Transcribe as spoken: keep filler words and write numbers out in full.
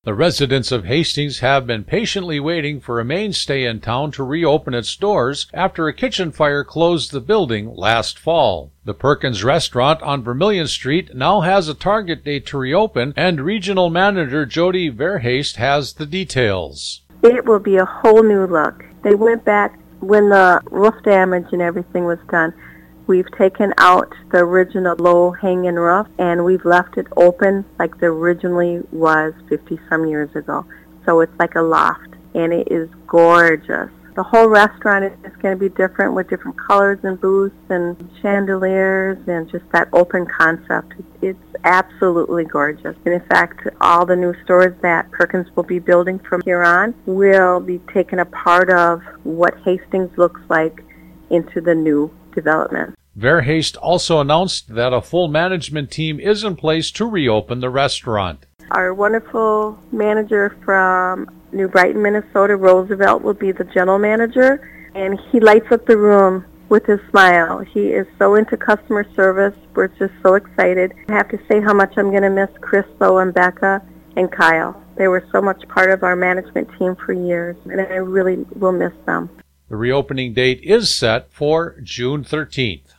The residents of Hastings have been patiently waiting for a mainstay in town to reopen its doors after a kitchen fire closed the building last fall. The Perkins Restaurant on Vermilion Street now has a target date to reopen, and Regional Manager Jody Verhaest has the details. It will be a whole new look. They went back when the roof damage and everything was done. We've taken out the original low-hanging roof, and we've left it open like it originally was fifty-some years ago. So it's like a loft, and it is gorgeous. The whole restaurant is going to be different with different colors and booths and chandeliers and just that open concept. It's absolutely gorgeous. And in fact, all the new stores that Perkins will be building from here on will be taking a part of what Hastings looks like into the new development. Verhaest also announced that a full management team is in place to reopen the restaurant. Our wonderful manager from New Brighton, Minnesota, Roosevelt, will be the general manager, and he lights up the room with his smile. He is so into customer service. We're just so excited. I have to say how much I'm going to miss Chris, Bo, and Becca, and Kyle. They were so much part of our management team for years, and I really will miss them. The reopening date is set for June thirteenth.